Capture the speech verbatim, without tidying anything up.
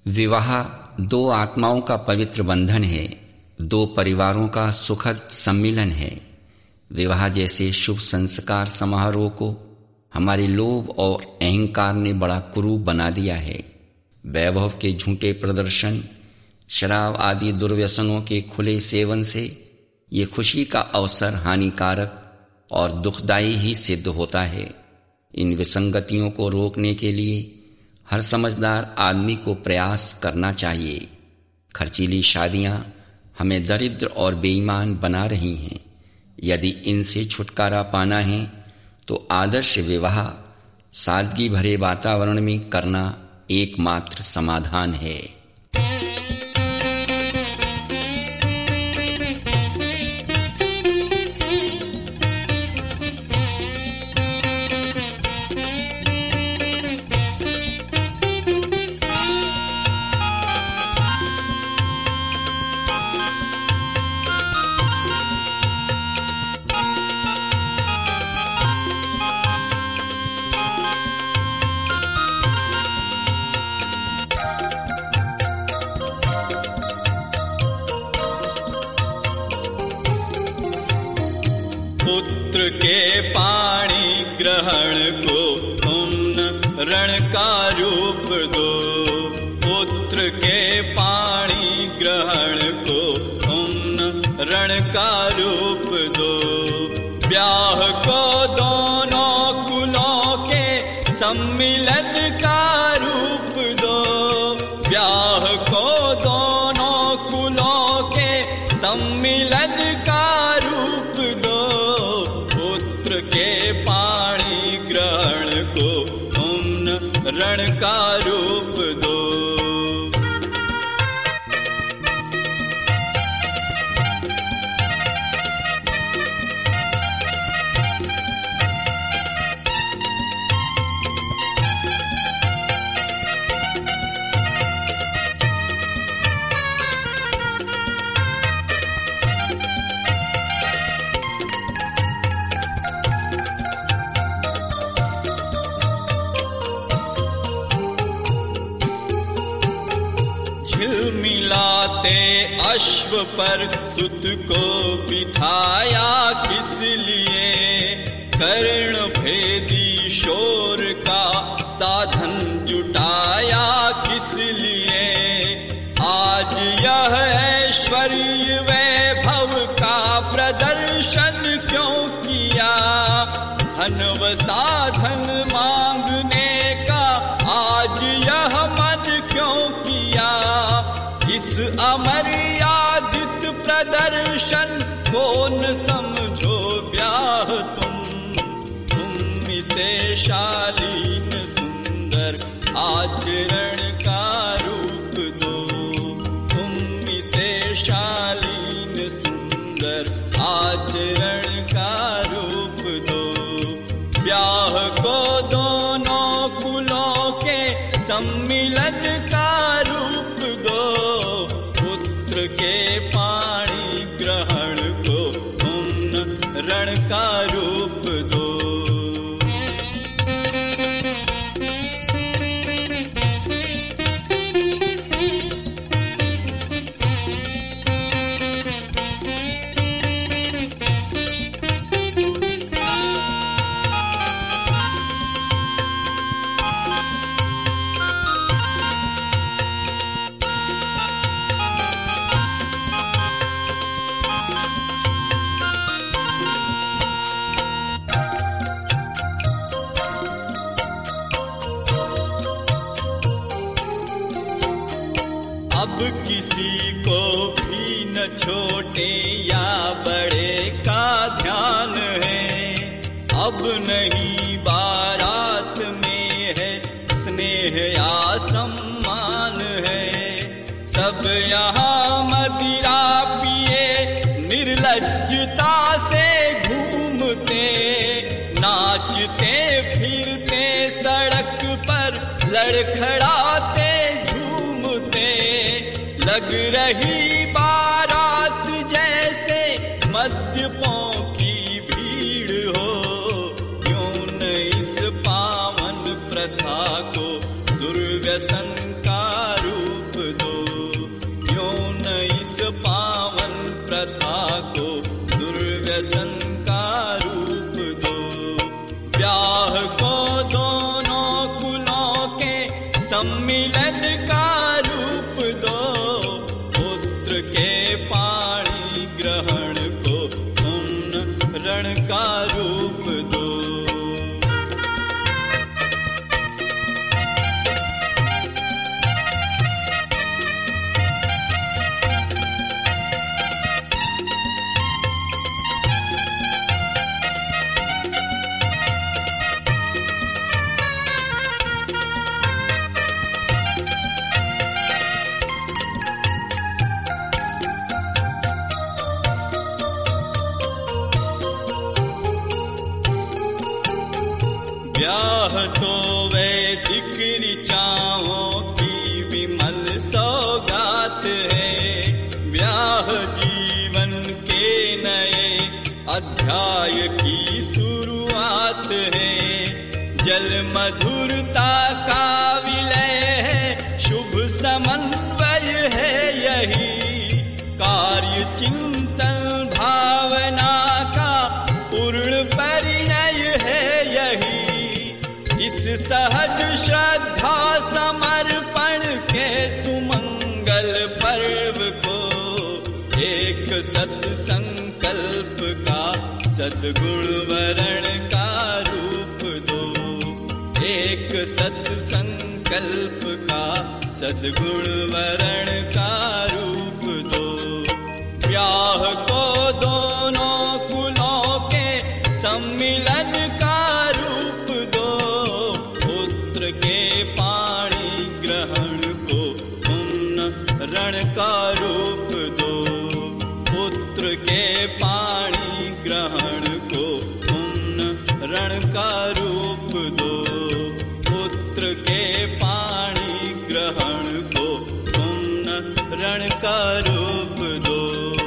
विवाह दो आत्माओं का पवित्र बंधन है, दो परिवारों का सुखद सम्मिलन है। विवाह जैसे शुभ संस्कार समारोह को हमारे लोभ और अहंकार ने बड़ा कुरूप बना दिया है। वैभव के झूठे प्रदर्शन, शराब आदि दुर्व्यसनों के खुले सेवन से ये खुशी का अवसर हानिकारक और दुखदायी ही सिद्ध होता है। इन विसंगतियों को रोकने के लिए हर समझदार आदमी को प्रयास करना चाहिए। खर्चीली शादियां हमें दरिद्र और बेईमान बना रही हैं। यदि इनसे छुटकारा पाना है तो आदर्श विवाह सादगी भरे वातावरण में करना एकमात्र समाधान है। पुत्र के पाणी ग्रहण को तुम न रण का रूप दो। पुत्र के पाणी ग्रहण को तुम न रण का रूप दो। ब्याह को दोनों कुलों के सम्मिलन का रूप दो। ब्याह को दोनों कुलों के सम्मिलन का रूप दो। पुत्र के पाणी ग्रहण को तुम न रण का रूप दो। झिलमिलाते अश्व पर सुत को बिठाया किस लिए। कर्ण भेदी शोर का साधन जुटाया किस लिए। आज यह ऐश्वर्य वैभव का प्रदर्शन क्यों किया। धन व साधन मांगने का आज यह मन क्यों किया। इस अमर्यादित प्रदर्शन को न समझो ब्याह तुम। तुम इसे शालीन सुंदर आचरण का रूप दो। तुम इसे शालीन सुंदर आचरण का रूप दो। ब्याह को दोनों कुलों के सम्मिलन का रूप दो। पुत्र के पाणी ग्रहण को तुम न रण का रूप दो। अब किसी को भी न छोटे या बड़े का ध्यान है। अब नहीं बारात में है स्नेह या सम्मान है। सब यहाँ मदिरा पिए निर्लज्जता से घूमते। नाचते फिरते सड़क पर लड़खड़ाते झूमते। लग रही बारात जैसे मद्यपों की भीड़ हो। क्यों न इस पावन प्रथा को दुर्व्यसन का रूप सम्मिलन का रूप दो, पुत्र के पाणी ग्रहण को तुम रण का रूप दो। ब्याह तो वैदिक ऋचाओं की विमल सौगात है, ब्याह जीवन के नए अध्याय की शुरुआत है। जल मधुरता का विलय है, शुभ समन्वय है यही, कार्य चिंतन भावना का पूर्ण परिणय है यही। इस सहज श्रद्धा समर्पण के सुमंगल पर्व को एक सत्संकल्प का सद्गुण वरण का रूप दो, एक सत्संकल्प का सद्गुण वरण का रूप दो। ब्याह को दोनों कुलों के सम्मिलन का रूप दो, पुत्र के पाणी ग्रहण को तुम रण का रूप दो, पुत्र के पाणी ग्रहण को तुम रण का रूप दो, पुत्र के पाणी ग्रहण को तुम रण का रूप दो।